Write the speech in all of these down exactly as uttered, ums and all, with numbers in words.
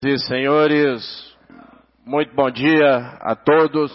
E senhores, muito bom dia a todos.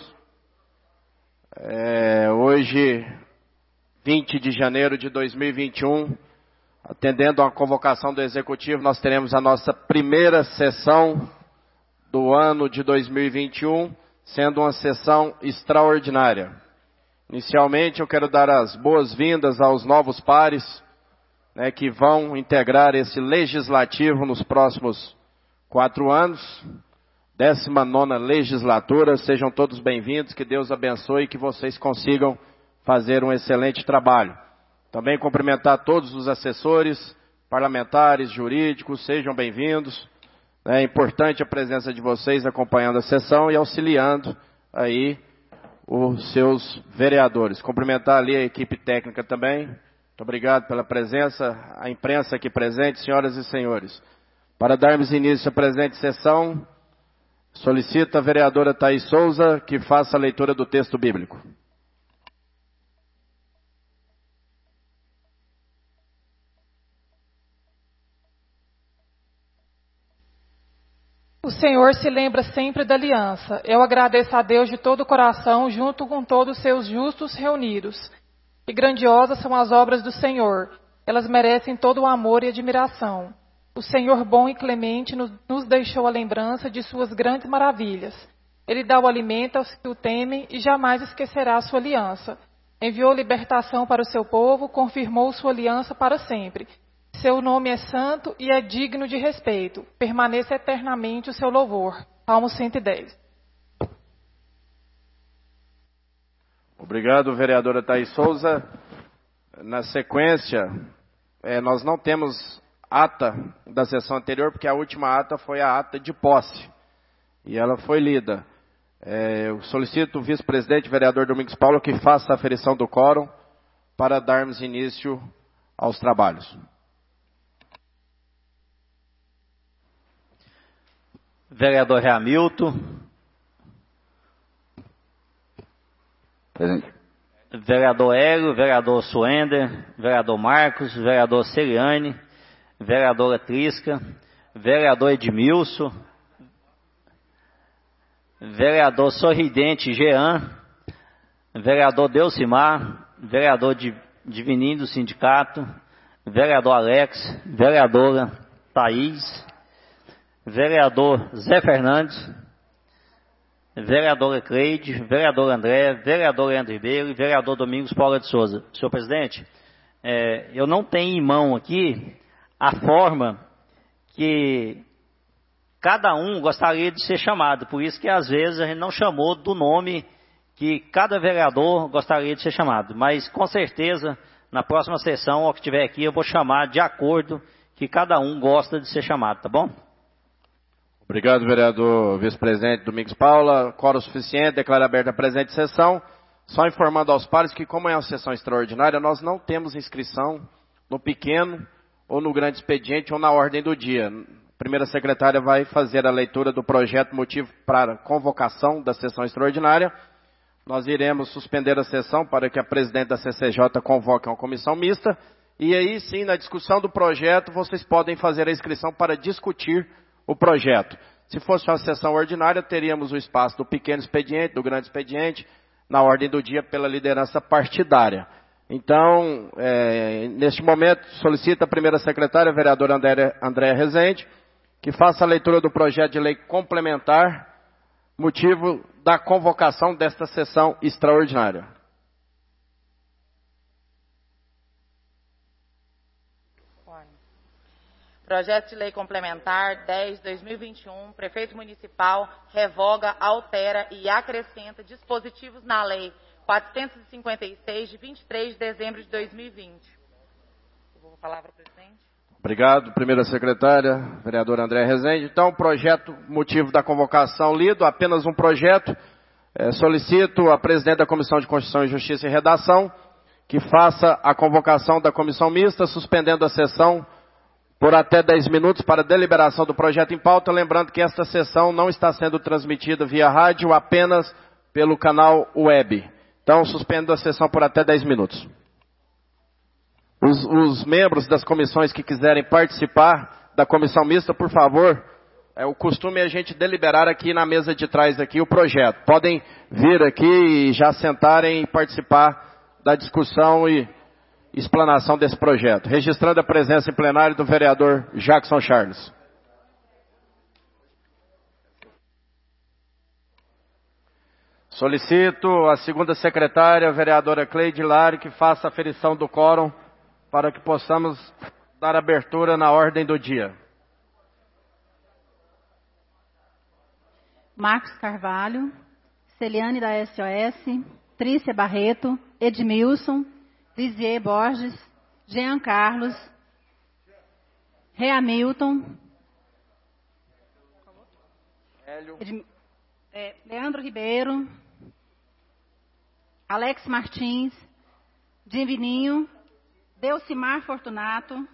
É, hoje, vinte de janeiro de dois mil e vinte e um, atendendo a convocação do Executivo, nós teremos a nossa primeira sessão do ano de dois mil e vinte e um, sendo uma sessão extraordinária. Inicialmente, eu quero dar as boas-vindas aos novos pares, né, que vão integrar esse legislativo nos próximos quatro anos, décima nona legislatura. Sejam todos bem-vindos, que Deus abençoe e que vocês consigam fazer um excelente trabalho. Também cumprimentar todos os assessores, parlamentares, jurídicos, sejam bem-vindos. É importante a presença de vocês acompanhando a sessão e auxiliando aí os seus vereadores. Cumprimentar ali a equipe técnica também. Muito obrigado pela presença, a imprensa aqui presente, senhoras e senhores. Para darmos início à presente sessão, solicito a vereadora Thaís Souza que faça a leitura do texto bíblico. O Senhor se lembra sempre da aliança. Eu agradeço a Deus de todo o coração, junto com todos os seus justos reunidos. E grandiosas são as obras do Senhor. Elas merecem todo o amor e admiração. O Senhor bom e clemente nos, nos deixou a lembrança de suas grandes maravilhas. Ele dá o alimento aos que o temem e jamais esquecerá a sua aliança. Enviou libertação para o seu povo, confirmou sua aliança para sempre. Seu nome é santo e é digno de respeito. Permaneça eternamente o seu louvor. Salmo cento e dez. Obrigado, vereadora Thaís Souza. Na sequência, é, nós não temos ata da sessão anterior, porque a última ata foi a ata de posse. E ela foi lida. É, eu solicito o vice-presidente, vereador Domingos Paulo, que faça a aferição do quórum para darmos início aos trabalhos. Vereador Hamilton. Presente. Vereador Hélio, vereador Suender, vereador Marcos, vereador Celiane, vereadora Trisca, vereador Edmilson, vereador Sorridente Jean, vereador Delcimar, vereador Divininho do Sindicato, vereador Alex, vereadora Thaís, vereador Zé Fernandes, vereadora Cleide, vereador André, vereador Leandro Ribeiro e vereador Domingos Paula de Souza. Senhor presidente, é, eu não tenho em mão aqui a forma que cada um gostaria de ser chamado. Por isso que às vezes a gente não chamou do nome que cada vereador gostaria de ser chamado. Mas com certeza, na próxima sessão, ao que tiver aqui, eu vou chamar de acordo que cada um gosta de ser chamado, tá bom? Obrigado, vereador vice-presidente Domingos Paula. Quórum suficiente, declaro aberta a presente sessão. Só informando aos pares que, como é uma sessão extraordinária, nós não temos inscrição no pequeno ou no grande expediente ou na ordem do dia. A primeira secretária vai fazer a leitura do projeto motivo para a convocação da sessão extraordinária. Nós iremos suspender a sessão para que a presidente da C C J convoque uma comissão mista. E aí sim, na discussão do projeto, vocês podem fazer a inscrição para discutir o projeto. Se fosse uma sessão ordinária, teríamos o espaço do pequeno expediente, do grande expediente, na ordem do dia pela liderança partidária. Então, é, neste momento, solicito a primeira secretária, a vereadora André, Andréa Rezende, que faça a leitura do projeto de lei complementar, motivo da convocação desta sessão extraordinária. Projeto de Lei Complementar dez barra dois mil e vinte e um, Prefeito Municipal revoga, altera e acrescenta dispositivos na Lei quatrocentos e cinquenta e seis, de vinte e três de dezembro de dois mil e vinte. Eu vou falar para o presidente. Obrigado, primeira secretária, vereadora André Rezende. Então, projeto, motivo da convocação lido, apenas um projeto. É, solicito a presidente da Comissão de Constituição e Justiça e Redação que faça a convocação da comissão mista, suspendendo a sessão por até dez minutos para deliberação do projeto em pauta, lembrando que esta sessão não está sendo transmitida via rádio, apenas pelo canal web. Então, suspendo a sessão por até dez minutos. Os, os membros das comissões que quiserem participar da comissão mista, por favor, é o costume a gente deliberar aqui na mesa de trás aqui o projeto. Podem vir aqui e já sentarem e participar da discussão e explanação desse projeto. Registrando a presença em plenário do vereador Jackson Charles. Solicito a segunda secretária, a vereadora Cleide Hilário, que faça a aferição do quórum para que possamos dar abertura na ordem do dia. Marcos Carvalho, Celiane da S O S, Trícia Barreto, Edmilson, Lisier Borges, Jean Carlos, Rea Milton, Edm, é, Leandro Ribeiro, Alex Martins, Divininho, Delcimar Fortunato,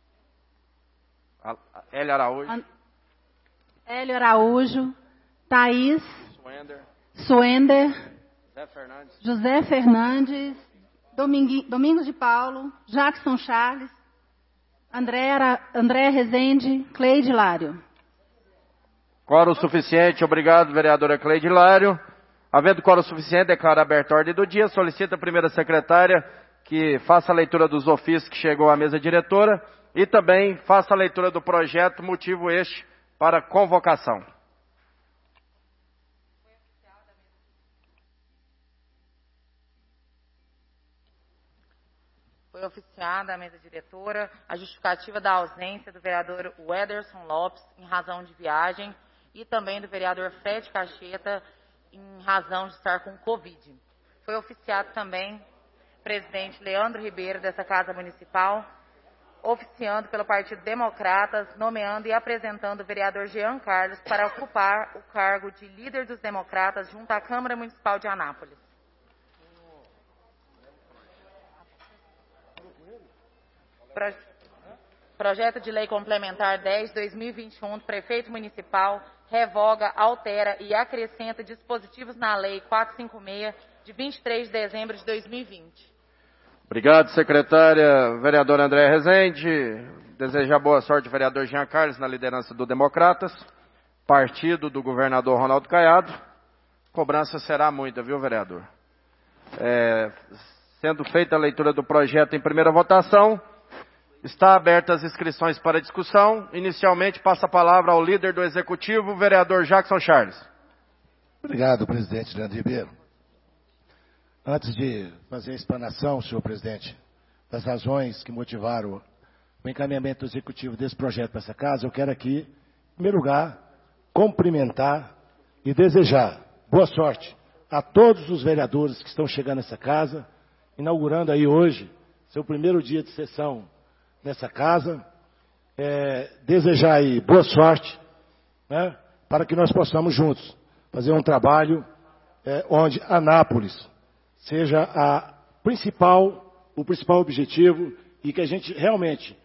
Hélio Araújo, An, Hélio Araújo, Thaís, Suender, Suender José Fernandes, José Fernandes, Domingui, Domingos de Paulo, Jackson Charles, André, Ara, André Rezende, Cleide Hilário. Quórum suficiente, obrigado, vereadora Cleide Hilário. Havendo quórum suficiente, declaro aberta a ordem do dia. Solicito a primeira secretária que faça a leitura dos ofícios que chegou à mesa diretora e também faça a leitura do projeto, motivo este para convocação. Foi oficiada à mesa diretora a justificativa da ausência do vereador Wederson Lopes em razão de viagem e também do vereador Fred Cacheta em razão de estar com Covid. Foi oficiado também o presidente Leandro Ribeiro dessa Casa Municipal, oficiando pelo Partido Democratas, nomeando e apresentando o vereador Jean Carlos para ocupar o cargo de líder dos Democratas junto à Câmara Municipal de Anápolis. Pro... Projeto de Lei Complementar dez barra dois mil e vinte e um do Prefeito Municipal revoga, altera e acrescenta dispositivos na Lei quatrocentos e cinquenta e seis de vinte e três de dezembro de dois mil e vinte. Obrigado, secretária. Vereador André Rezende. Desejar boa sorte, vereador Jean Carlos, na liderança do Democratas, partido do governador Ronaldo Caiado. Cobrança será muita, viu, vereador? É, sendo feita a leitura do projeto em primeira votação, está abertas as inscrições para discussão. Inicialmente, passa a palavra ao líder do Executivo, o vereador Jackson Charles. Obrigado, presidente Leandro Ribeiro. Antes de fazer a explanação, senhor presidente, das razões que motivaram o encaminhamento executivo desse projeto para essa casa, eu quero aqui, em primeiro lugar, cumprimentar e desejar boa sorte a todos os vereadores que estão chegando nessa casa, inaugurando aí hoje seu primeiro dia de sessão nessa casa. É, desejar aí boa sorte, né, para que nós possamos juntos fazer um trabalho é, onde Anápolis seja a principal, o principal objetivo e que a gente realmente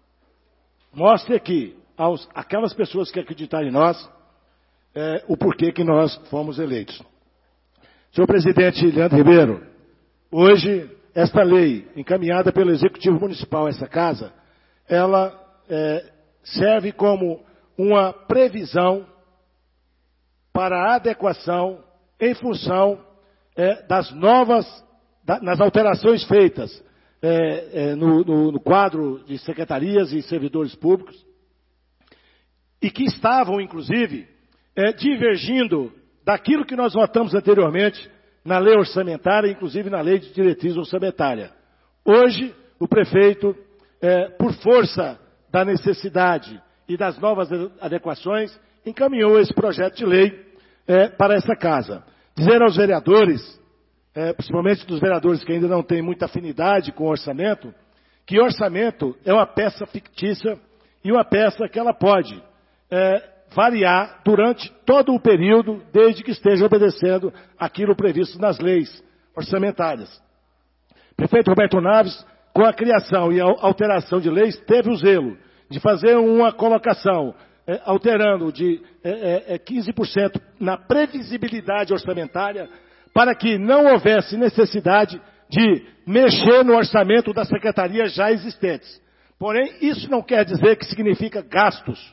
mostre aqui aos, aquelas pessoas que acreditarem em nós é, o porquê que nós fomos eleitos. Senhor presidente Leandro Ribeiro, hoje esta lei encaminhada pelo Executivo Municipal a essa casa, ela é, serve como uma previsão para a adequação em função É, das novas, da, nas alterações feitas é, é, no, no, no quadro de secretarias e servidores públicos, e que estavam, inclusive, é, divergindo daquilo que nós votamos anteriormente na lei orçamentária, inclusive na lei de diretriz orçamentária. Hoje, o prefeito, é, por força da necessidade e das novas adequações, encaminhou esse projeto de lei é, para essa casa. Dizer aos vereadores, é, principalmente dos vereadores que ainda não têm muita afinidade com o orçamento, que orçamento é uma peça fictícia e uma peça que ela pode é, variar durante todo o período, desde que esteja obedecendo aquilo previsto nas leis orçamentárias. O prefeito Roberto Naves, com a criação e a alteração de leis, teve o zelo de fazer uma colocação É, alterando de é, é, quinze por cento na previsibilidade orçamentária, para que não houvesse necessidade de mexer no orçamento das secretarias já existentes. Porém, isso não quer dizer que significa gastos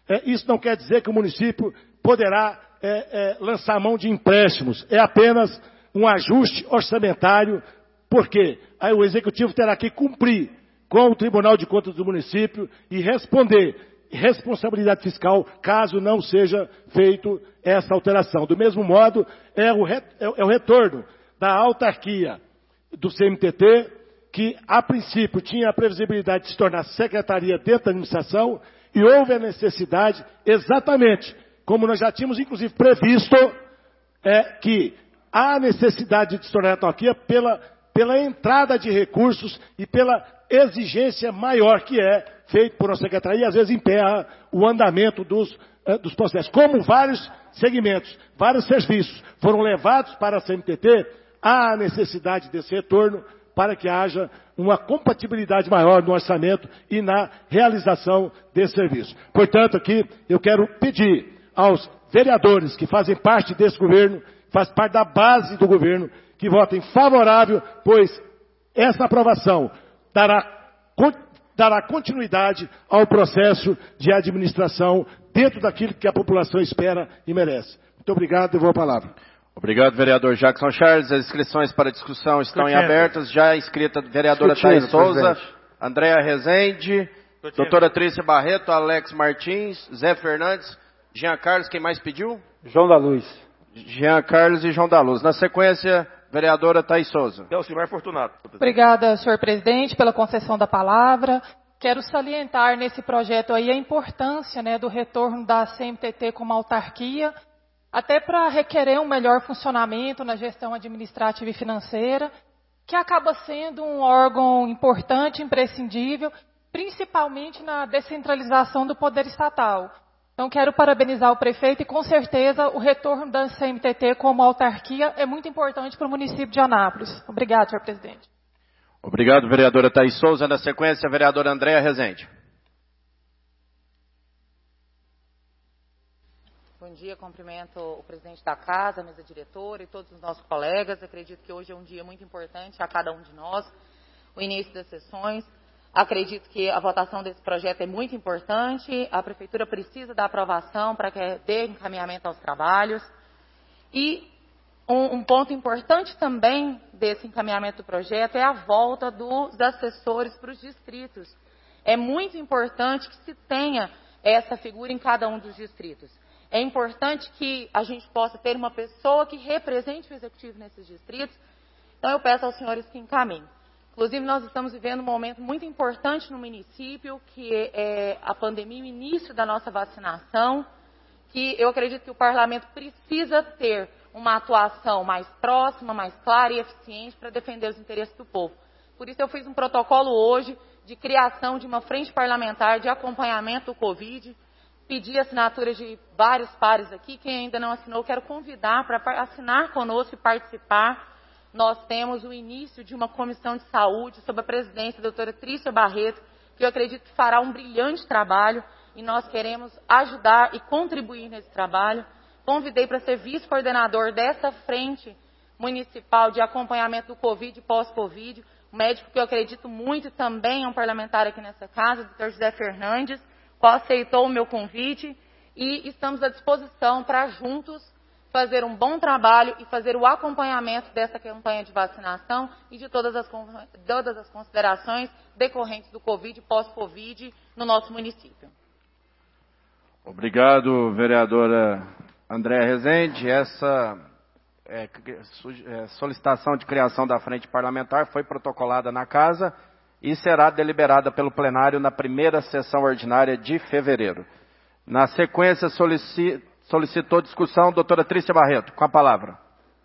É, isso não quer dizer que o município poderá é, é, lançar mão de empréstimos. É apenas um ajuste orçamentário, porque aí o Executivo terá que cumprir com o Tribunal de Contas do município e responder responsabilidade fiscal caso não seja feito essa alteração. Do mesmo modo, é o, re, é, é o retorno da autarquia do C M T T, que a princípio tinha a previsibilidade de se tornar secretaria dentro da administração, e houve a necessidade, exatamente, como nós já tínhamos inclusive previsto, é, que há necessidade de se tornar autarquia pela, pela entrada de recursos e pela exigência maior que é feito por uma secretaria, e às vezes emperra o andamento dos, eh, dos processos. Como vários segmentos, vários serviços foram levados para a C M T T, há a necessidade desse retorno para que haja uma compatibilidade maior no orçamento e na realização desse serviço. Portanto, aqui eu quero pedir aos vereadores que fazem parte desse governo, fazem parte da base do governo, que votem favorável, pois essa aprovação dará, dará continuidade ao processo de administração dentro daquilo que a população espera e merece. Muito obrigado, devolvo a palavra. Obrigado, vereador Jackson Charles. As inscrições para discussão estão em abertas. Já inscrita a vereadora Thaís Souza, Andréa Rezende, doutora Trícia Barreto, Alex Martins, Zé Fernandes, Jean Carlos, quem mais pediu? João da Luz. Jean Carlos e João da Luz. Na sequência, vereadora Thaís Souza. Elcimar Fortunato. Obrigada, senhor presidente, pela concessão da palavra. Quero salientar nesse projeto aí a importância, né, do retorno da C M T T como autarquia, até para requerer um melhor funcionamento na gestão administrativa e financeira, que acaba sendo um órgão importante, imprescindível, principalmente na descentralização do poder estatal. Então, quero parabenizar o prefeito e, com certeza, o retorno da C M T T como autarquia é muito importante para o município de Anápolis. Obrigado, senhor presidente. Obrigado, vereadora Thaís Souza. Na sequência, a vereadora Andréa Rezende. Bom dia, cumprimento o presidente da casa, a mesa diretora e todos os nossos colegas. Acredito que hoje é um dia muito importante a cada um de nós, o início das sessões. Acredito que a votação desse projeto é muito importante, a Prefeitura precisa da aprovação para que dê encaminhamento aos trabalhos. E um, um ponto importante também desse encaminhamento do projeto é a volta dos assessores para os distritos. É muito importante que se tenha essa figura em cada um dos distritos. É importante que a gente possa ter uma pessoa que represente o executivo nesses distritos. Então, eu peço aos senhores que encaminhem. Inclusive, nós estamos vivendo um momento muito importante no município, que é a pandemia, o início da nossa vacinação, que eu acredito que o parlamento precisa ter uma atuação mais próxima, mais clara e eficiente para defender os interesses do povo. Por isso, eu fiz um protocolo hoje de criação de uma frente parlamentar de acompanhamento do Covid. Pedi assinatura de vários pares aqui. Quem ainda não assinou, quero convidar para assinar conosco e participar. Nós temos o início de uma comissão de saúde sob a presidência da doutora Trícia Barreto, que eu acredito que fará um brilhante trabalho e nós queremos ajudar e contribuir nesse trabalho. Convidei para ser vice-coordenador dessa frente municipal de acompanhamento do Covid e pós-Covid, um médico que eu acredito muito também é um parlamentar aqui nessa casa, o doutor José Fernandes, qual aceitou o meu convite e estamos à disposição para juntos fazer um bom trabalho e fazer o acompanhamento dessa campanha de vacinação e de todas as, todas as considerações decorrentes do Covid e pós-Covid no nosso município. Obrigado, vereadora Andréa Rezende. Essa é, solicitação de criação da frente parlamentar foi protocolada na casa e será deliberada pelo plenário na primeira sessão ordinária de fevereiro. Na sequência, solici- solicitou discussão a doutora Trícia Barreto. Com a palavra.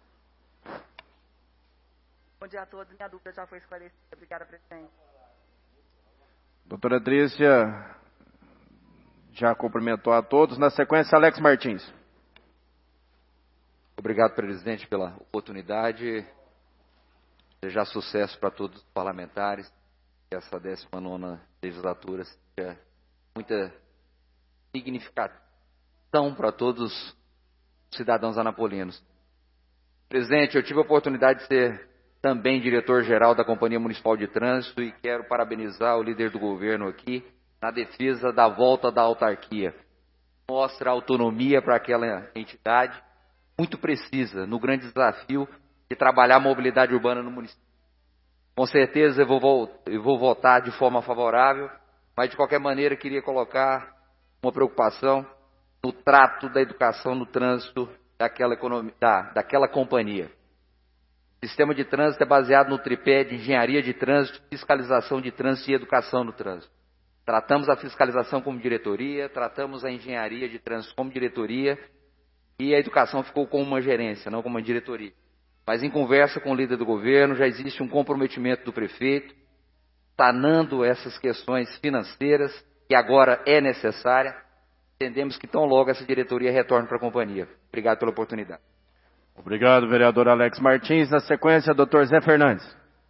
Bom dia a todos. Minha dúvida já foi esclarecida. Obrigada, presidente. Doutora Trícia já cumprimentou a todos. Na sequência, Alex Martins. Obrigado, presidente, pela oportunidade. Desejar sucesso para todos os parlamentares. Que essa décima nona legislatura seja muita significação para todos os cidadãos anapolinos. Presidente, eu tive a oportunidade de ser também diretor-geral da Companhia Municipal de Trânsito e quero parabenizar o líder do governo aqui na defesa da volta da autarquia. mostra autonomia para aquela entidade, muito precisa no grande desafio de trabalhar a mobilidade urbana no município. Com certeza eu vou, eu vou votar de forma favorável, mas de qualquer maneira queria colocar uma preocupação no trato da educação no trânsito daquela, economia, da, daquela companhia. O sistema de trânsito é baseado no tripé de engenharia de trânsito, fiscalização de trânsito e educação no trânsito. Tratamos a fiscalização como diretoria, tratamos a engenharia de trânsito como diretoria e a educação ficou como uma gerência, não como uma diretoria. Mas em conversa com o líder do governo, já existe um comprometimento do prefeito, sanando essas questões financeiras, que agora é necessária. Entendemos que tão logo essa diretoria retorne para a companhia. Obrigado pela oportunidade. Obrigado, vereador Alex Martins. Na sequência, doutor Zé Fernandes.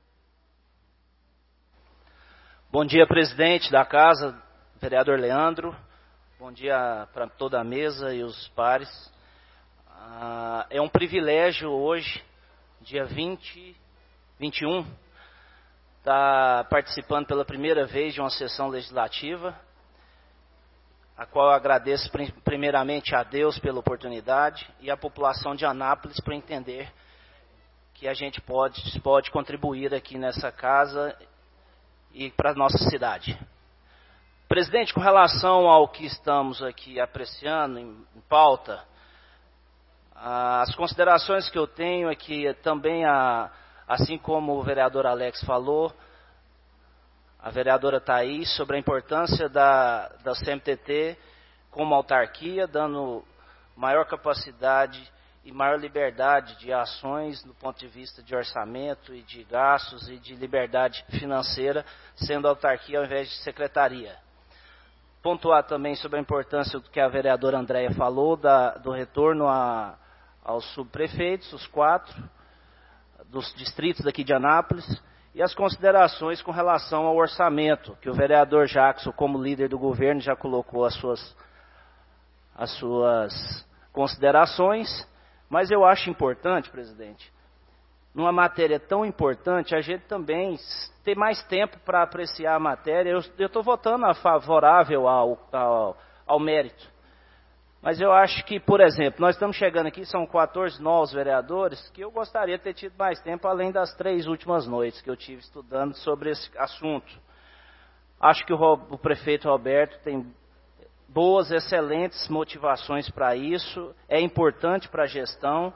Bom dia, presidente da casa, vereador Leandro. Bom dia para toda a mesa e os pares. Ah, é um privilégio hoje, dia vinte, vinte e um, estar participando pela primeira vez de uma sessão legislativa, a qual eu agradeço primeiramente a Deus pela oportunidade e a população de Anápolis por entender que a gente pode, pode contribuir aqui nessa casa e para a nossa cidade. Presidente, com relação ao que estamos aqui apreciando em, em pauta, as considerações que eu tenho é que também, a, assim como o vereador Alex falou, a vereadora Thaís, sobre a importância da, da C M T T como autarquia, dando maior capacidade e maior liberdade de ações do ponto de vista de orçamento e de gastos e de liberdade financeira, sendo autarquia ao invés de secretaria. Pontuar também sobre a importância do que a vereadora Andréia falou, da, do retorno a, aos subprefeitos, os quatro, dos distritos aqui de Anápolis, e as considerações com relação ao orçamento, que o vereador Jackson, como líder do governo, já colocou as suas, as suas considerações, mas eu acho importante, presidente, numa matéria tão importante, a gente também ter mais tempo para apreciar a matéria. Eu estou votando a favorável ao, ao, ao mérito. Mas eu acho que, por exemplo, nós estamos chegando aqui, são quatorze novos vereadores, que eu gostaria de ter tido mais tempo, além das três últimas noites que eu tive estudando sobre esse assunto. Acho que o, o prefeito Roberto tem boas, excelentes motivações para isso, é importante para a gestão,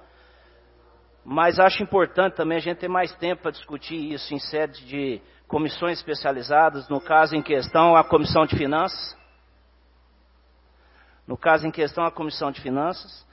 mas acho importante também a gente ter mais tempo para discutir isso em sede de comissões especializadas, no caso em questão, a Comissão de Finanças. No caso em questão, a Comissão de Finanças.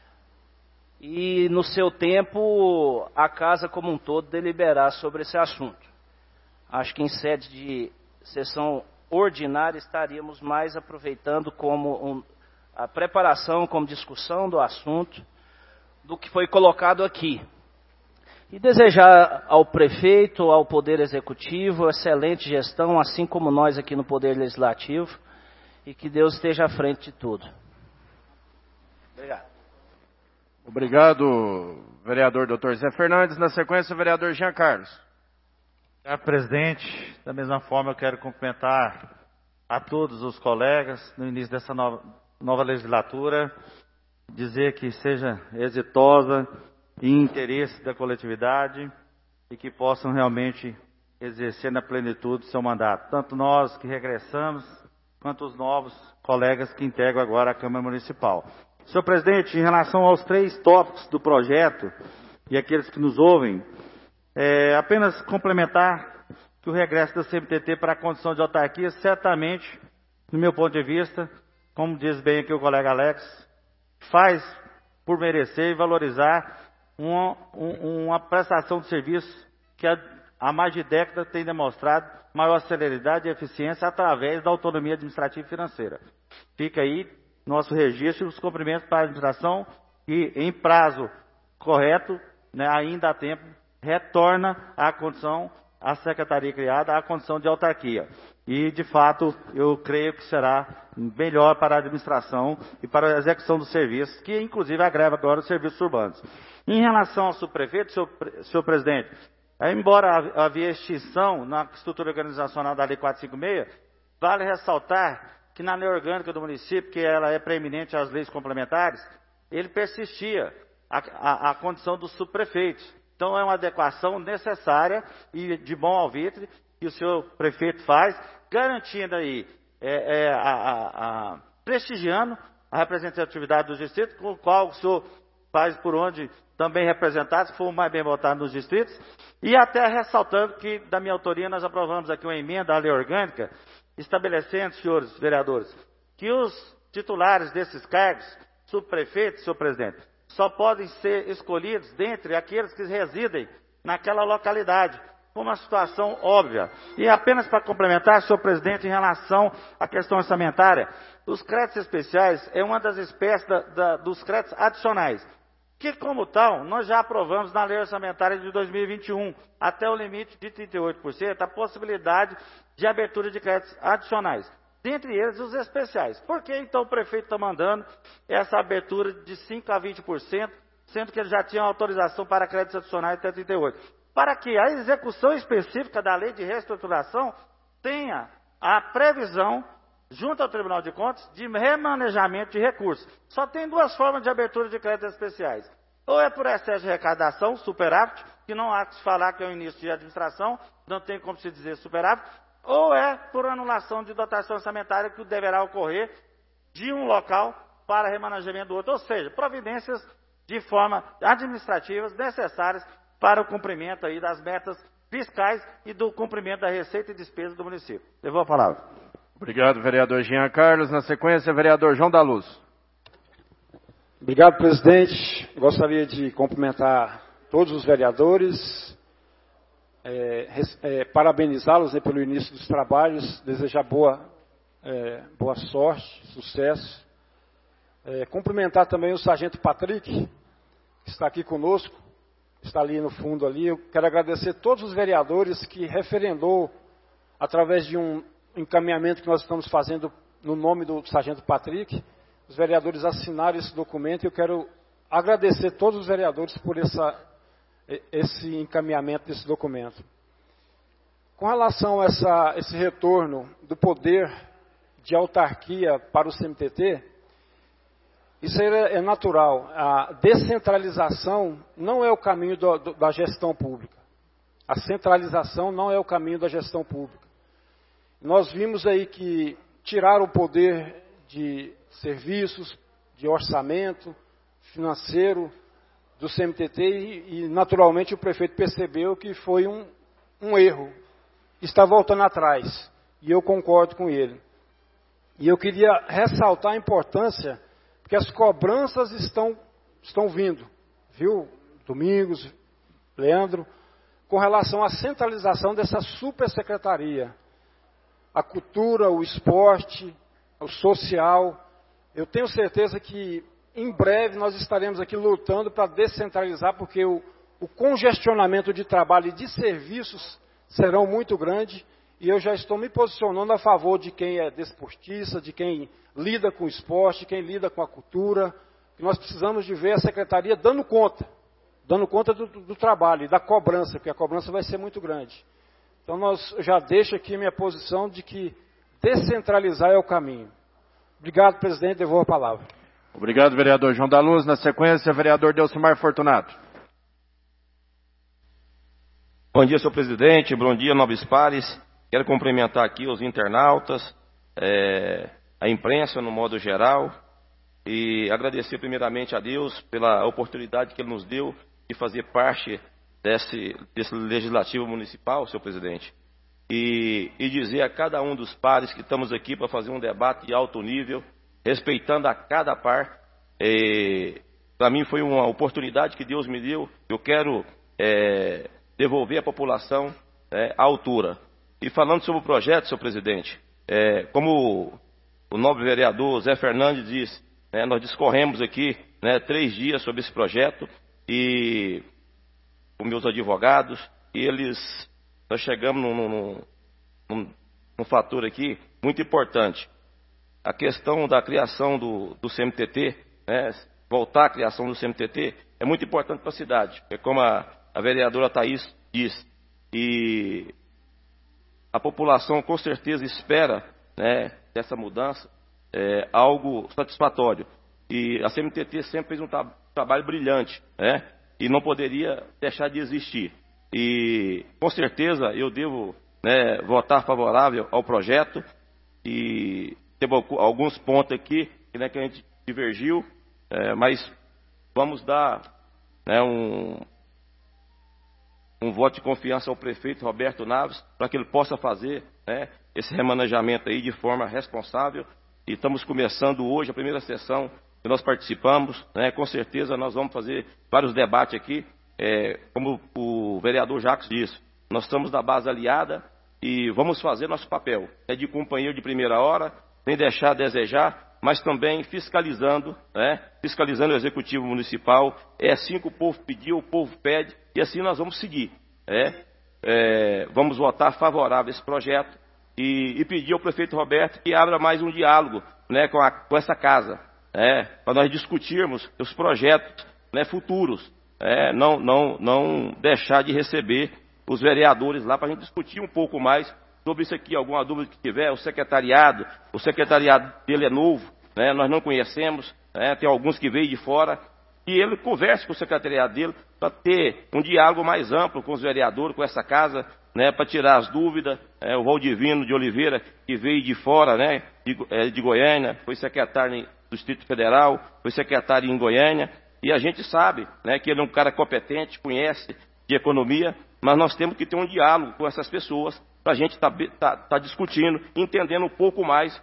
E, no seu tempo, a Casa como um todo deliberar sobre esse assunto. Acho que em sede de sessão ordinária estaríamos mais aproveitando como um, a preparação, como discussão do assunto, do que foi colocado aqui. E desejar ao prefeito, ao Poder Executivo, excelente gestão, assim como nós aqui no Poder Legislativo, e que Deus esteja à frente de tudo. Obrigado. Obrigado, vereador doutor Zé Fernandes. Na sequência, o vereador Jean Carlos. Senhor presidente, da mesma forma eu quero cumprimentar a todos os colegas no início dessa nova, nova legislatura, dizer que seja exitosa e em interesse da coletividade e que possam realmente exercer na plenitude seu mandato. Tanto nós que regressamos, quanto os novos colegas que integram agora a Câmara Municipal. Senhor presidente, em relação aos três tópicos do projeto e aqueles que nos ouvem, é, apenas complementar que o regresso da C M T T para a condição de autarquia, certamente, no meu ponto de vista, como diz bem aqui o colega Alex, faz por merecer e valorizar uma, uma prestação de serviço que a há mais de década tem demonstrado maior celeridade e eficiência através da autonomia administrativa e financeira. Fica aí nosso registro e os cumprimentos para a administração e, em prazo correto, né, ainda há tempo, retorna à condição, à secretaria criada, à condição de autarquia. E, de fato, eu creio que será melhor para a administração e para a execução dos serviços, que inclusive agrega agora os serviços urbanos. Em relação ao subprefeito, senhor, senhor presidente, embora havia extinção na estrutura organizacional da Lei quatrocentos e cinquenta e seis, vale ressaltar que na lei orgânica do município, que ela é preeminente às leis complementares, ele persistia a, a, a condição dos subprefeitos. Então é uma adequação necessária e de bom alvitre que o senhor prefeito faz, garantindo aí, é, é, a, a, a, prestigiando a representatividade dos distritos, com o qual o senhor faz por onde também representados, que foram mais bem votados nos distritos, e até ressaltando que, da minha autoria, nós aprovamos aqui uma emenda à lei orgânica, estabelecendo, senhores vereadores, que os titulares desses cargos, subprefeitos, senhor presidente, só podem ser escolhidos dentre aqueles que residem naquela localidade, com uma situação óbvia. E apenas para complementar, senhor presidente, em relação à questão orçamentária, os créditos especiais é uma das espécies da, da, dos créditos adicionais, que, como tal, nós já aprovamos na lei orçamentária de dois mil e vinte e um, até o limite de trinta e oito por cento, a possibilidade de abertura de créditos adicionais, dentre eles os especiais. Por que, então, o prefeito está mandando essa abertura de cinco a vinte por cento, sendo que ele já tinha autorização para créditos adicionais até trinta e oito por cento? Para que a execução específica da lei de reestruturação tenha a previsão, junto ao Tribunal de Contas, de remanejamento de recursos. Só tem duas formas de abertura de créditos especiais. Ou é por excesso de arrecadação, superávit, que não há que se falar que é o início de administração, não tem como se dizer superávit, ou é por anulação de dotação orçamentária que deverá ocorrer de um local para remanejamento do outro. Ou seja, providências de forma administrativas necessárias para o cumprimento aí das metas fiscais e do cumprimento da receita e despesa do município. Levou a palavra. Obrigado, vereador Jean Carlos. Na sequência, vereador João da Luz. Obrigado, presidente. Gostaria de cumprimentar todos os vereadores, é, é, parabenizá-los, né, pelo início dos trabalhos, desejar boa, é, boa sorte, sucesso. É, cumprimentar também o sargento Patrick, que está aqui conosco, está ali no fundo ali. Eu quero agradecer a todos os vereadores que referendou, através de um encaminhamento que nós estamos fazendo no nome do sargento Patrick, os vereadores assinaram esse documento, e eu quero agradecer a todos os vereadores por essa, esse encaminhamento desse documento. Com relação a essa, esse retorno do poder de autarquia para o C M T T, isso é, é natural. A descentralização não é o caminho do, do, da gestão pública. A centralização não é o caminho da gestão pública. Nós vimos aí que tiraram o poder de serviços, de orçamento financeiro do C M T T e, e naturalmente, o prefeito percebeu que foi um, um erro. Está voltando atrás, e eu concordo com ele. E eu queria ressaltar a importância, porque as cobranças estão, estão vindo, viu, Domingos, Leandro, com relação à centralização dessa supersecretaria. A cultura, o esporte, o social. Eu tenho certeza que em breve nós estaremos aqui lutando para descentralizar, porque o, o congestionamento de trabalho e de serviços serão muito grande, e eu já estou me posicionando a favor de quem é desportista, de quem lida com o esporte, quem lida com a cultura, que nós precisamos de ver a secretaria dando conta, dando conta do, do trabalho e da cobrança, porque a cobrança vai ser muito grande. Então, nós, eu já deixo aqui minha posição de que descentralizar é o caminho. Obrigado, presidente. Devolvo a palavra. Obrigado, vereador João da Luz. Na sequência, vereador Delcimar Fortunato. Bom dia, senhor presidente. Bom dia, nobres pares. Quero cumprimentar aqui os internautas, é, a imprensa no modo geral, e agradecer primeiramente a Deus pela oportunidade que Ele nos deu de fazer parte desse, desse legislativo municipal, senhor presidente. E, e dizer a cada um dos pares que estamos aqui para fazer um debate de alto nível, respeitando a cada par. Para mim foi uma oportunidade que Deus me deu. Eu quero é, devolver à população é, à altura. E falando sobre o projeto, senhor presidente, é, como o nobre vereador Zé Fernandes disse, né, nós discorremos aqui né, três dias sobre esse projeto, e com meus advogados, e eles, nós chegamos num, num, num, num fator aqui muito importante. A questão da criação do, do C M T T, né, voltar à criação do C M T T, é muito importante para a cidade, é como a, a vereadora Thaís disse, e a população com certeza espera né, dessa mudança é, algo satisfatório. E a C M T T sempre fez um tra trabalho brilhante, né? E não poderia deixar de existir. E com certeza eu devo, né, votar favorável ao projeto. E teve alguns pontos aqui, né, que a gente divergiu, é, mas vamos dar, né, um, um voto de confiança ao prefeito Roberto Naves, para que ele possa fazer, né, esse remanejamento aí de forma responsável. E estamos começando hoje a primeira sessão que nós participamos, né, com certeza nós vamos fazer vários debates aqui, é, como o vereador Jacques disse, nós estamos da base aliada e vamos fazer nosso papel, é de companheiro de primeira hora, sem deixar a desejar, mas também fiscalizando, né, fiscalizando o Executivo Municipal. É assim que o povo pediu, o povo pede, e assim nós vamos seguir. É, é, vamos votar favorável a esse projeto e, e pedir ao prefeito Roberto que abra mais um diálogo, né, com, a, com essa casa, é, para nós discutirmos os projetos, né, futuros, é, não, não, não deixar de receber os vereadores lá para a gente discutir um pouco mais sobre isso aqui. Alguma dúvida que tiver, o secretariado, o secretariado dele é novo, né, nós não conhecemos, né, tem alguns que veio de fora, e ele converse com o secretariado dele para ter um diálogo mais amplo com os vereadores, com essa casa, né, para tirar as dúvidas. É, o Valdivino de Oliveira, que veio de fora, né, de, é, de Goiânia, foi secretário do Distrito Federal, foi secretário em Goiânia, e a gente sabe, né, que ele é um cara competente, conhece de economia, mas nós temos que ter um diálogo com essas pessoas para a gente estar tá, tá, tá discutindo, entendendo um pouco mais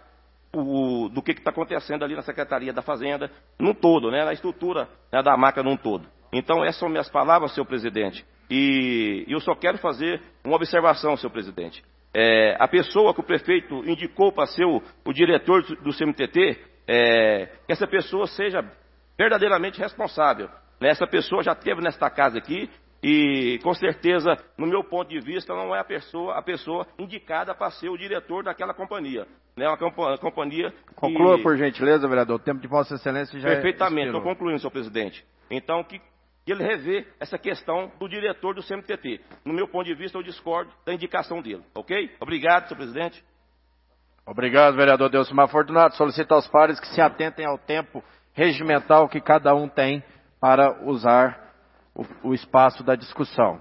o, do que está acontecendo ali na Secretaria da Fazenda, num todo, né, na estrutura, né, da máquina num todo. Então, essas são minhas palavras, senhor presidente. E eu só quero fazer uma observação, senhor presidente. É, a pessoa que o prefeito indicou para ser o, o diretor do, do C M T T, é, que essa pessoa seja verdadeiramente responsável. Né? Essa pessoa já esteve nesta casa aqui e, com certeza, no meu ponto de vista, não é a pessoa, a pessoa indicada para ser o diretor daquela companhia. Né? Uma compa companhia Conclua, que... por gentileza, vereador. O tempo de Vossa Excelência já Perfeitamente, expirou. estou concluindo, senhor presidente. Então, que ele revê essa questão do diretor do C M T T. No meu ponto de vista, eu discordo da indicação dele. Ok? Obrigado, senhor presidente. Obrigado, vereador Delcimar Fortunato. Solicito aos pares que se atentem ao tempo regimental que cada um tem para usar o, o espaço da discussão.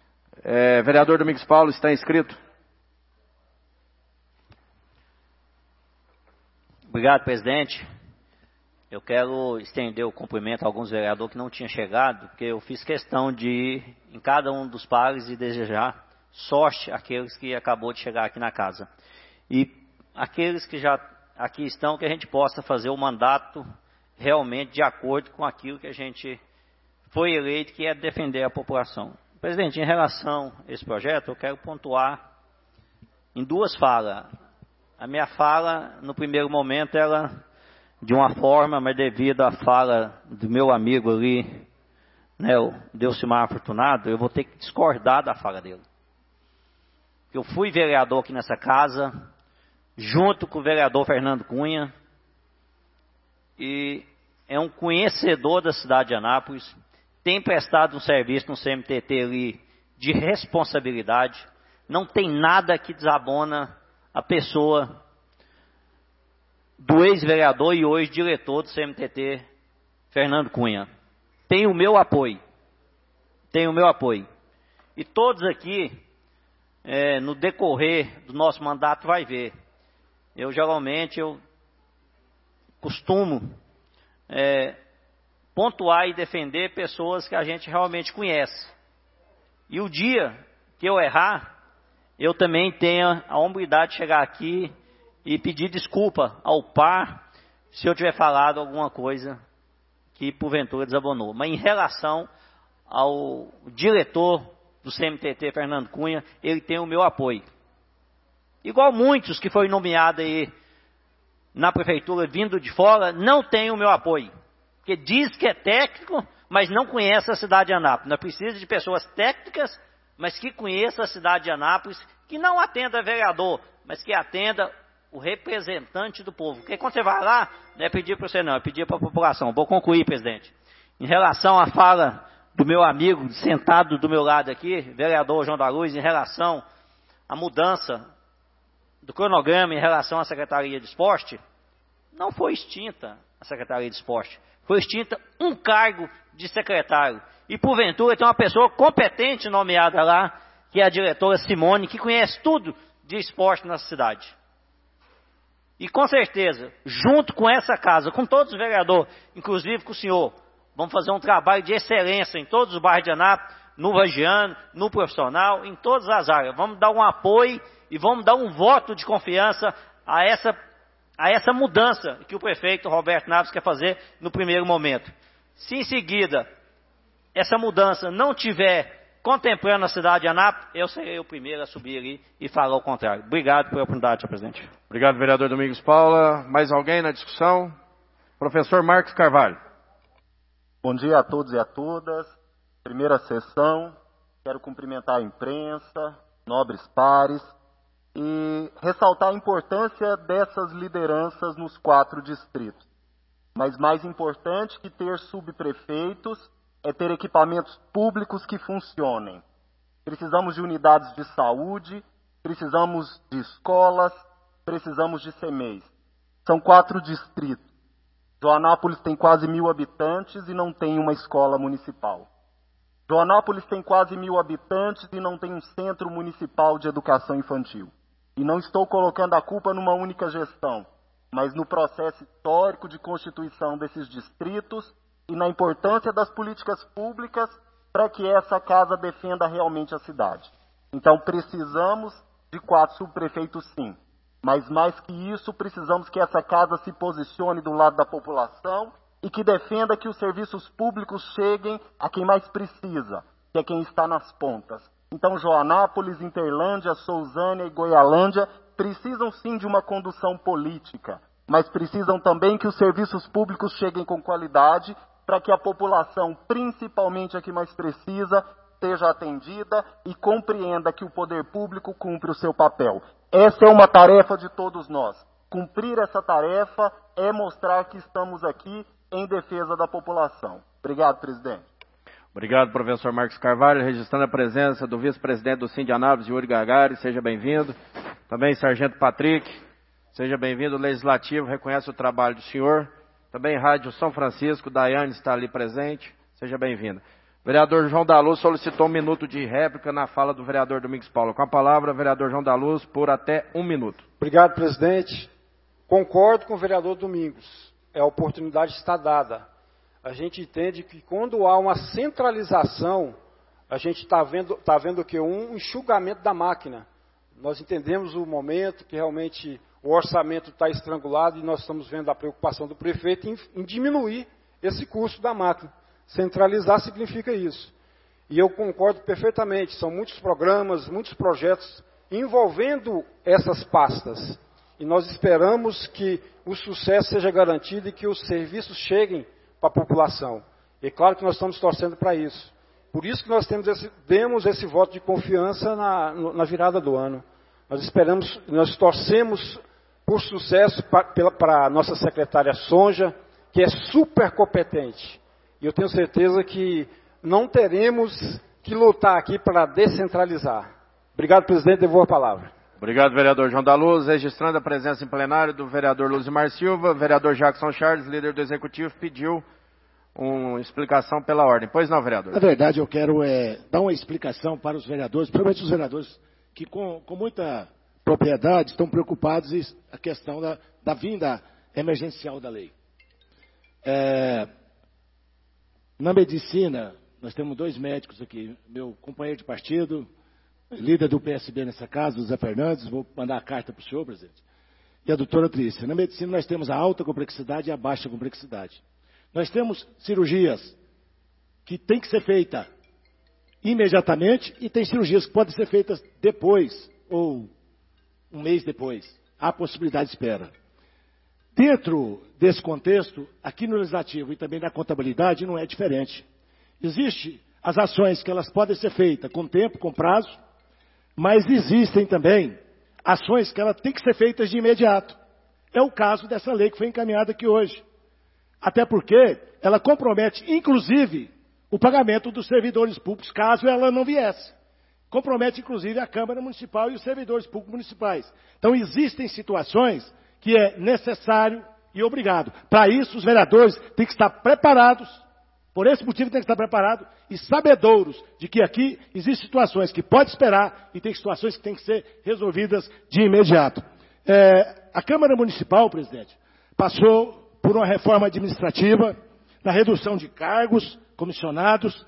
É, vereador Domingos Paulo, está inscrito? Obrigado, presidente. Eu quero estender o cumprimento a alguns vereadores que não tinham chegado, porque eu fiz questão de ir em cada um dos pares e desejar sorte àqueles que acabou de chegar aqui na casa. E aqueles que já aqui estão, que a gente possa fazer o mandato realmente de acordo com aquilo que a gente foi eleito, que é defender a população. Presidente, em relação a esse projeto, eu quero pontuar em duas falas. A minha fala, no primeiro momento, ela... de uma forma, mas devido à fala do meu amigo ali, né, o Delcimar Fortunato, eu vou ter que discordar da fala dele. Eu fui vereador aqui nessa casa, junto com o vereador Fernando Cunha, e é um conhecedor da cidade de Anápolis, tem prestado um serviço no C M T T ali de responsabilidade, não tem nada que desabona a pessoa do ex-vereador e hoje diretor do C M T T, Fernando Cunha. Tem o meu apoio. Tem o meu apoio. E todos aqui, é, no decorrer do nosso mandato, vai ver. Eu, geralmente, eu costumo é, pontuar e defender pessoas que a gente realmente conhece. E o dia que eu errar, eu também tenho a hombridade de chegar aqui e pedir desculpa ao par se eu tiver falado alguma coisa que porventura desabonou. Mas em relação ao diretor do C M T T, Fernando Cunha, ele tem o meu apoio. Igual muitos que foram nomeados aí na prefeitura vindo de fora, não tem o meu apoio. Porque diz que é técnico, mas não conhece a cidade de Anápolis. Nós precisamos de pessoas técnicas, mas que conheçam a cidade de Anápolis, que não atenda vereador, mas que atenda o representante do povo. Porque quando você vai lá, não é pedir para você não, é pedir para a população. Vou concluir, presidente. Em relação à fala do meu amigo, sentado do meu lado aqui, vereador João da Luz, em relação à mudança do cronograma em relação à Secretaria de Esporte, não foi extinta a Secretaria de Esporte. Foi extinta um cargo de secretário. E, porventura, tem uma pessoa competente nomeada lá, que é a diretora Simone, que conhece tudo de esporte na cidade. E, com certeza, junto com essa casa, com todos os vereadores, inclusive com o senhor, vamos fazer um trabalho de excelência em todos os bairros de Anápolis, no vagiano, no profissional, em todas as áreas. Vamos dar um apoio e vamos dar um voto de confiança a essa, a essa mudança que o prefeito Roberto Naves quer fazer no primeiro momento. Se em seguida essa mudança não tiver contemplando a cidade de Anápolis, eu serei o primeiro a subir ali e falar o contrário. Obrigado pela oportunidade, senhor presidente. Obrigado, vereador Domingos Paula. Mais alguém na discussão? Professor Marcos Carvalho. Bom dia a todos e a todas. Primeira sessão. Quero cumprimentar a imprensa, nobres pares, e ressaltar a importância dessas lideranças nos quatro distritos. Mas mais importante que ter subprefeitos é ter equipamentos públicos que funcionem. Precisamos de unidades de saúde, precisamos de escolas, precisamos de C M E Is. São quatro distritos. Joanápolis tem quase mil habitantes e não tem uma escola municipal. Joanápolis tem quase mil habitantes e não tem um centro municipal de educação infantil. E não estou colocando a culpa numa única gestão, mas no processo histórico de constituição desses distritos e na importância das políticas públicas para que essa casa defenda realmente a cidade. Então precisamos de quatro subprefeitos sim, mas mais que isso precisamos que essa casa se posicione do lado da população e que defenda que os serviços públicos cheguem a quem mais precisa, que é quem está nas pontas. Então Joanápolis, Interlândia, Sousânia e Goialândia precisam sim de uma condução política, mas precisam também que os serviços públicos cheguem com qualidade para que a população, principalmente a que mais precisa, seja atendida e compreenda que o poder público cumpre o seu papel. Essa é uma tarefa de todos nós. Cumprir essa tarefa é mostrar que estamos aqui em defesa da população. Obrigado, presidente. Obrigado, professor Marcos Carvalho, registrando a presença do vice-presidente do Sindi Anápolis, Yuri Gagari, seja bem-vindo. Também, sargento Patrick, seja bem-vindo. O Legislativo reconhece o trabalho do senhor. Também, Rádio São Francisco, Daiane está ali presente, seja bem-vindo. O vereador João da Luz solicitou um minuto de réplica na fala do vereador Domingos Paula. Com a palavra, vereador João da Luz, por até um minuto. Obrigado, presidente. Concordo com o vereador Domingos. É a oportunidade que está dada. A gente entende que quando há uma centralização, a gente está vendo, tá vendo que um enxugamento da máquina. Nós entendemos o momento que realmente o orçamento está estrangulado e nós estamos vendo a preocupação do prefeito em, em diminuir esse custo da máquina. Centralizar significa isso. E eu concordo perfeitamente, são muitos programas, muitos projetos envolvendo essas pastas. E nós esperamos que o sucesso seja garantido e que os serviços cheguem para a população. E claro que nós estamos torcendo para isso. Por isso que nós temos esse, demos esse voto de confiança na, na virada do ano. Nós esperamos, nós torcemos por sucesso para a nossa secretária Sonja, que é super competente. E eu tenho certeza que não teremos que lutar aqui para descentralizar. Obrigado, presidente, devolvo a palavra. Obrigado, vereador João da Luz. Registrando a presença em plenário do vereador Luzimar Silva, vereador Jackson Charles, líder do Executivo, pediu uma explicação pela ordem. Pois não, vereador? Na verdade, eu quero é, dar uma explicação para os vereadores, principalmente os vereadores que com, com muita propriedade estão preocupados com a questão da, da vinda emergencial da lei. É, na medicina, nós temos dois médicos aqui, meu companheiro de partido, líder do P S B nessa casa, o Zé Fernandes, vou mandar a carta para o senhor, presidente, e a doutora Trícia. Na medicina nós temos a alta complexidade e a baixa complexidade. Nós temos cirurgias que têm que ser feitas imediatamente e tem cirurgias que podem ser feitas depois ou um mês depois. Há possibilidade de espera. Dentro desse contexto, aqui no Legislativo e também na contabilidade não é diferente. Existem as ações que elas podem ser feitas com tempo, com prazo, mas existem também ações que elas têm que ser feitas de imediato. É o caso dessa lei que foi encaminhada aqui hoje. Até porque ela compromete, inclusive, o pagamento dos servidores públicos, caso ela não viesse. compromete inclusive a Câmara Municipal e os servidores públicos municipais. Então existem situações que é necessário e obrigado. Para isso, os vereadores têm que estar preparados, por esse motivo têm que estar preparados e sabedouros de que aqui existem situações que pode esperar e tem situações que têm que ser resolvidas de imediato. É, a Câmara Municipal, presidente, passou por uma reforma administrativa na redução de cargos, comissionados,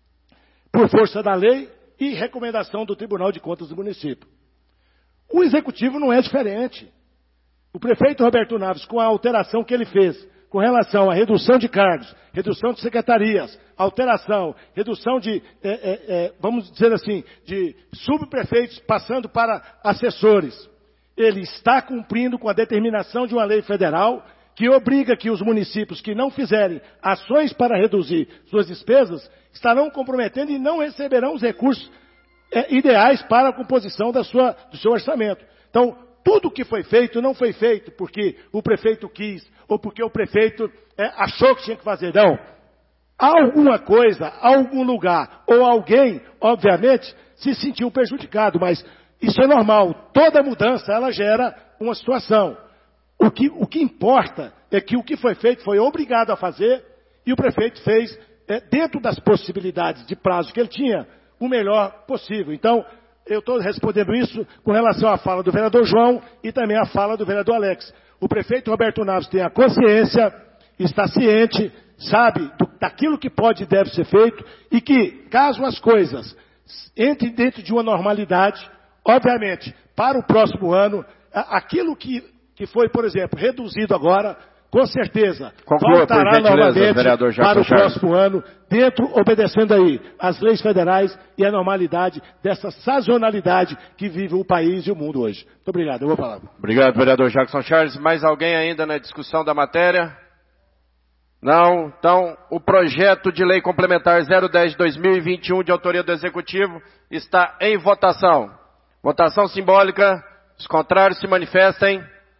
por força da lei e recomendação do Tribunal de Contas do município. O Executivo não é diferente. O prefeito Roberto Naves, com a alteração que ele fez com relação à redução de cargos, redução de secretarias, alteração, redução de, é, é, é, vamos dizer assim, de subprefeitos passando para assessores, ele está cumprindo com a determinação de uma lei federal que obriga que os municípios que não fizerem ações para reduzir suas despesas estarão comprometendo e não receberão os recursos é, ideais para a composição da sua, do seu orçamento. Então, tudo que foi feito não foi feito porque o prefeito quis ou porque o prefeito é, achou que tinha que fazer. Não. Alguma coisa, algum lugar ou alguém, obviamente, se sentiu prejudicado, mas isso é normal. Toda mudança, ela gera uma situação. O que, o que importa é que o que foi feito foi obrigado a fazer e o prefeito fez, é, dentro das possibilidades de prazo que ele tinha, o melhor possível. Então, eu estou respondendo isso com relação à fala do vereador João e também à fala do vereador Alex. O prefeito Roberto Naves tem a consciência, está ciente, sabe do, daquilo que pode e deve ser feito e que, caso as coisas entrem dentro de uma normalidade, obviamente, para o próximo ano, aquilo que, que foi, por exemplo, reduzido agora, com certeza, Conclua, voltará novamente vereador para o Charles. próximo ano, dentro, obedecendo aí as leis federais e a normalidade dessa sazonalidade que vive o país e o mundo hoje. Muito obrigado, eu vou falar. Obrigado, vereador Jackson Charles. Mais alguém ainda na discussão da matéria? Não? Então, o projeto de lei complementar zero dez de dois mil e vinte e um, de autoria do Executivo, está em votação. Votação simbólica. Os contrários se manifestem.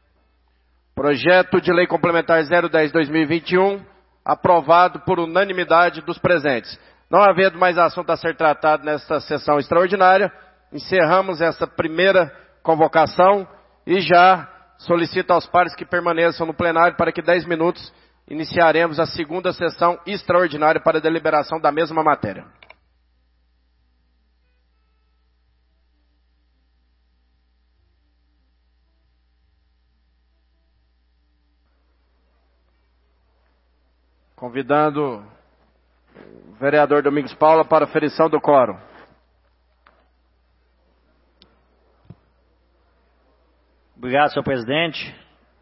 Projeto de lei complementar zero dez de dois mil e vinte e um, aprovado por unanimidade dos presentes. Não havendo mais assunto a ser tratado nesta sessão extraordinária, encerramos essa primeira convocação e já solicito aos pares que permaneçam no plenário para que dez minutos iniciaremos a segunda sessão extraordinária para a deliberação da mesma matéria. Convidando o vereador Domingos Paula para a aferição do quórum. Obrigado, senhor presidente.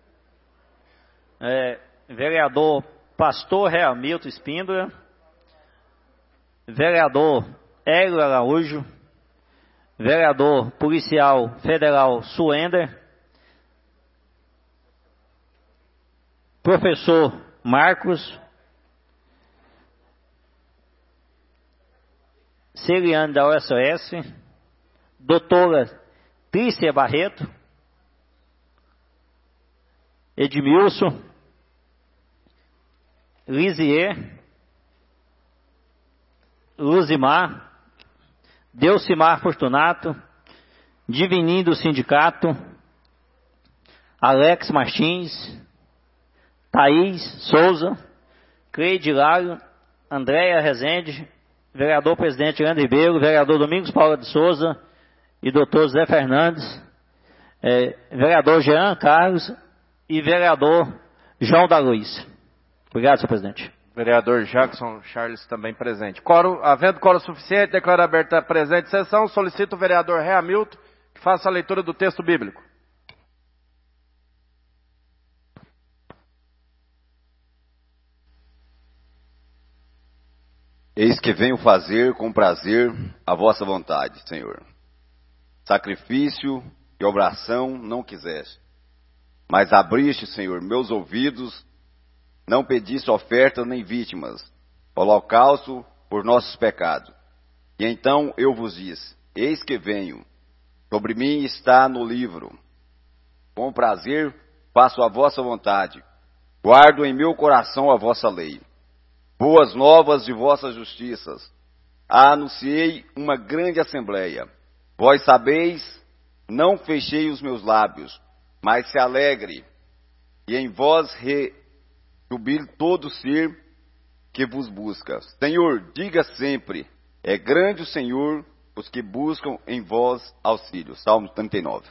É, vereador Pastor Realmilton Espíndola, vereador Hélio Araújo, vereador policial federal Suender, professor Marcos, Celiane da O S O S, doutora Trícia Barreto, Edmilson, Lisier, Luzimar, Delcimar Fortunato, Divininho do Sindicato, Alex Martins, Thaís Souza, Cleide Lário, Andréia Rezende, vereador presidente Leandro Ribeiro, vereador Domingos Paula de Souza e doutor Zé Fernandes, é, vereador Jean Carlos e vereador João da Luz. Obrigado, senhor presidente. Vereador Jackson Charles também presente. Coro, havendo quórum suficiente, declaro aberta a presente sessão. Solicito o vereador Hamilton que faça a leitura do texto bíblico. Eis que venho fazer com prazer a vossa vontade, Senhor. Sacrifício e oração não quiseste, mas abriste, Senhor, meus ouvidos, não pediste ofertas nem vítimas, holocausto por nossos pecados. E então eu vos disse, eis que venho, sobre mim está no livro. Com prazer faço a vossa vontade, guardo em meu coração a vossa lei. Boas novas de vossas justiças, anunciei uma grande assembleia. Vós sabeis, não fechei os meus lábios, mas se alegre, e em vós rejubile todo ser que vos busca. Senhor, diga sempre, é grande o Senhor, os que buscam em vós auxílio. Salmo trinta e nove.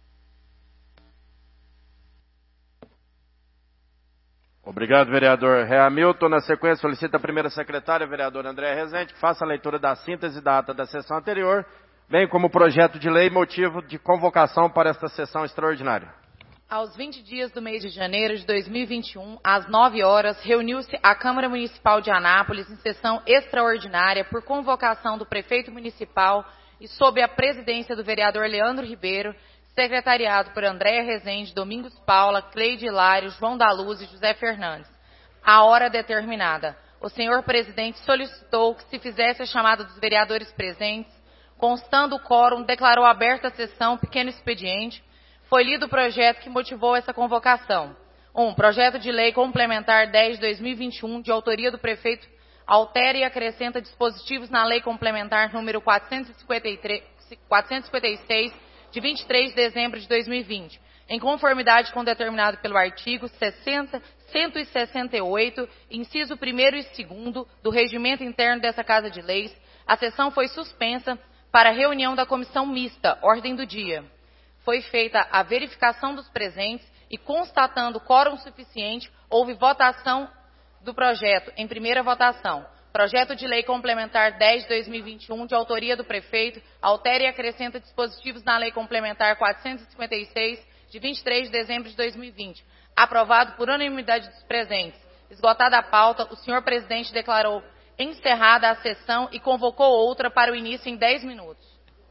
Obrigado, vereador Hamilton. Na sequência, solicita a primeira secretária, vereador André Rezende, que faça a leitura da síntese da ata da sessão anterior, bem como projeto de lei e motivo de convocação para esta sessão extraordinária. Aos vinte dias do mês de janeiro de dois mil e vinte e um, às nove horas, reuniu-se a Câmara Municipal de Anápolis em sessão extraordinária por convocação do prefeito municipal e sob a presidência do vereador Leandro Ribeiro, secretariado por Andréa Rezende, Domingos Paula, Cleide Hilário, João da Luz e José Fernandes. A hora determinada. O senhor presidente solicitou que se fizesse a chamada dos vereadores presentes. Constando o quórum, declarou aberta a sessão, pequeno expediente. Foi lido o projeto que motivou essa convocação. um. Projeto de lei complementar dez de dois mil e vinte e um, de autoria do prefeito, altera e acrescenta dispositivos na lei complementar número quatrocentos e cinquenta e três, quatrocentos e cinquenta e seis, de vinte e três de dezembro de dois mil e vinte, em conformidade com o determinado pelo artigo sessenta, cento e sessenta e oito, inciso primeiro e segundo do regimento interno dessa Casa de Leis. A sessão foi suspensa para a reunião da comissão mista, ordem do dia. Foi feita a verificação dos presentes e, constatando quórum suficiente, houve votação do projeto em primeira votação. Projeto de lei complementar dez de dois mil e vinte e um, de autoria do prefeito, altera e acrescenta dispositivos na lei complementar quatrocentos e cinquenta e seis, de vinte e três de dezembro de dois mil e vinte. Aprovado por unanimidade dos presentes. Esgotada a pauta, o senhor presidente declarou encerrada a sessão e convocou outra para o início em dez minutos.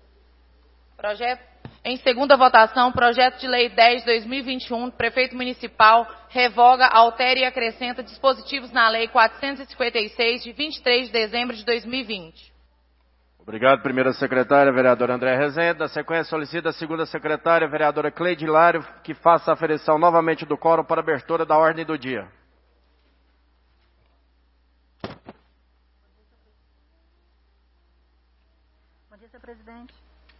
Projeto, em segunda votação, projeto de lei dez de dois mil e vinte e um, prefeito municipal, revoga, altera e acrescenta dispositivos na lei quatrocentos e cinquenta e seis, de vinte e três de dezembro de dois mil e vinte. Obrigado, primeira secretária, vereadora André Rezende. Na sequência, solicita a segunda secretária, vereadora Cleide Hilário, que faça a aferição novamente do quórum para abertura da ordem do dia. Bom dia, senhor presidente.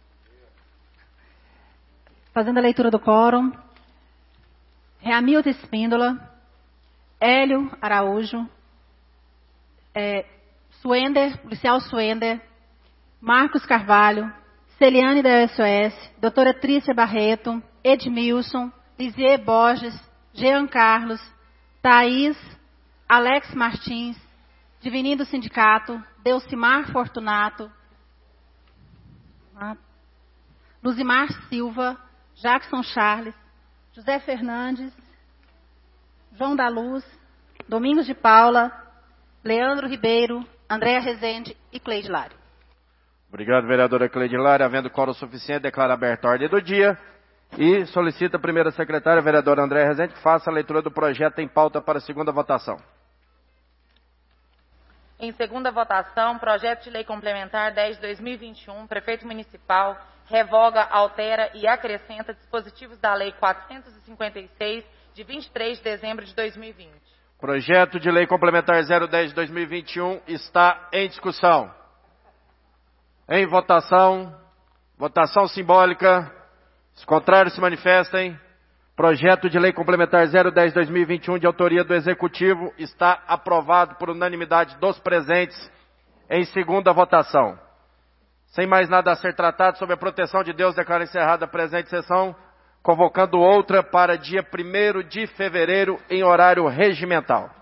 Fazendo a leitura do quórum, Hamilton Espíndola, Hélio Araújo, é, Suender, policial Suender, Marcos Carvalho, Celiane da S O S, doutora Trícia Barreto, Edmilson, Lisier Borges, Jean Carlos, Thaís, Alex Martins, Divinindo do Sindicato, Delcimar Fortunato, Luzimar Silva, Jackson Charles, José Fernandes, João da Luz, Domingos de Paula, Leandro Ribeiro, Andréa Rezende e Cleide Hilário. Obrigado, vereadora Cleide Hilário. Havendo quórum suficiente, declara aberta a ordem do dia e solicita a primeira secretária, vereadora Andréa Rezende, que faça a leitura do projeto em pauta para a segunda votação. Em segunda votação, projeto de lei complementar dez de dois mil e vinte e um, prefeito municipal, revoga, altera e acrescenta dispositivos da lei quatrocentos e cinquenta e seis, de vinte e três de dezembro de dois mil e vinte. Projeto de lei complementar zero dez de dois mil e vinte e um está em discussão. Em votação, votação simbólica, os contrários se manifestem. Projeto de lei complementar zero dez de dois mil e vinte e um, de autoria do Executivo, está aprovado por unanimidade dos presentes em segunda votação. Sem mais nada a ser tratado, sob a proteção de Deus, declaro encerrada a presente sessão, convocando outra para dia primeiro de fevereiro em horário regimental.